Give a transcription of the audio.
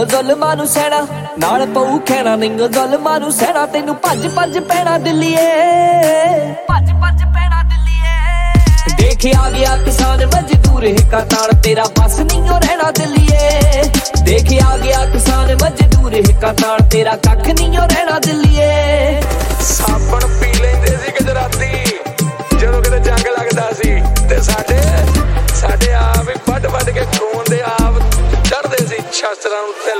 ਜ਼ੁਲਮਾਂ ਨੂੰ ਸਹਿਣਾ ਨਾਲ ਪਊ ਖੈਣਾ ਨਹੀਂ ਜ਼ੁਲਮਾਂ ਨੂੰ ਸਹਿਣਾ ਤੈਨੂੰ ਭੱਜ ਭੱਜ ਪੈਣਾ ਦਿੱਲੀਏ ਭੱਜ ਭੱਜ ਪੈਣਾ ਦਿੱਲੀਏ ਦੇਖ ਆ ਗਿਆ ਕਿਸਾਨ ਮਜ਼ਦੂਰ ਹਿੱਕਾ ਤਾਣ ਤੇਰਾ ਬਸ ਨਹੀਂ ਰਹਿਣਾ ਦਿੱਲੀਏ ਦੇਖ ਆ ਗਿਆ ਕਿਸਾਨ ਮਜ਼ਦੂਰ ਹਿੱਕਾ ਤਾਣ ਤੇਰਾ ਕੱਖ ਨਹੀਂ ਰਹਿਣਾ ਦਿੱਲੀਏ ਸਾਬਣ ਪੀ ਲੈਂਦੇ ਸੀ ਗੁਜਰਾਤੀ ਜਦੋਂ ਕਿਤੇ ਜੰਗ ਲੱਗਦਾ ਸੀ ਤੇ ਸਾਡੇ ਆਪ ਹੀ ਵੱਢ ਵੱਢ ਕੇ ਖੂਨ ਦੇ ਆਪ ਚੜਦੇ ਸੀ ਸ਼ਸਤਰਾਂ ਨੂੰ ਤਿਲ